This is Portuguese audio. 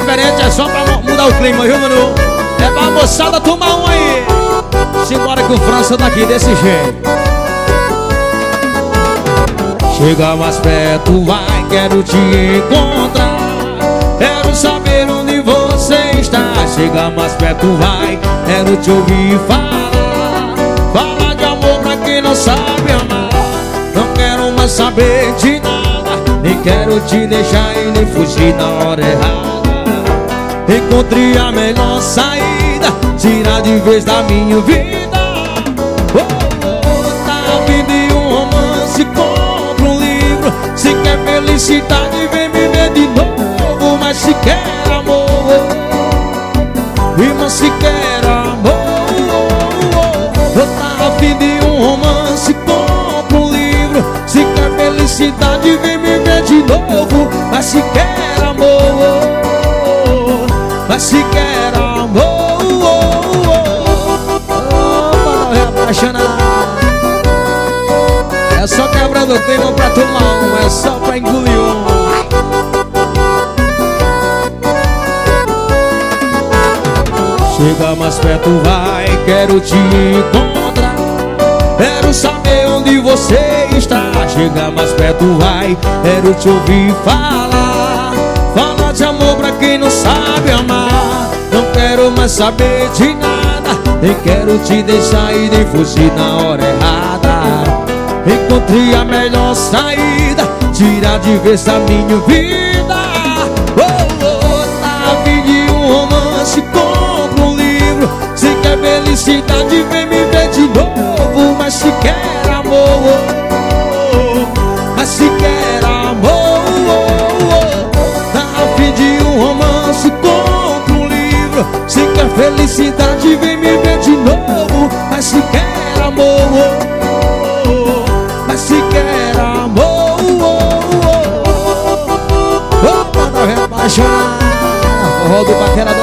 diferente, é só pra mudar o clima, viu, mano? É pra moçada tomar um aí. Simbora que o França tá aqui desse jeito. Chega mais perto, vai, quero te encontrar. Quero saber onde você está. Chega mais perto, vai, quero te ouvir falar. Fala de amor pra quem não sabe amar. Não quero mais saber de nada, nem quero te deixar e nem fugir na hora errada. Encontrei a melhor saída, tirar de vez da minha vida. Tá vindo um romance, compra um livro. Se quer felicidade, vem me ver de novo. Mas se quer amor, irmã, se quer amor, tá a fim de um romance, compra um livro. Se quer felicidade, vem me ver de novo. Mas se quer amor, mas se quer amor, para não reapaixonar. É só quebrando o clima pra tomar um, é só pra engolir um. Chega mais perto, vai, quero te encontrar. Quero saber onde você está. Chega mais perto, vai, quero te ouvir falar. Fala de amor pra quem não sabe amar. Não quero mais saber de nada, nem quero te deixar e nem fugir na hora errada. Encontrei a melhor saída, tirar de vez da minha vida. Tá a fim de um romance, compra um livro. Se quer felicidade, vem me ver de novo. Mas se quer amor, mas se quer amor, tá a fim de um romance, compra um livro. Se quer felicidade, vem me ver de novo. Mas se quer amor, mas se quer amor, pra não reapaixonar. Forró do Paquera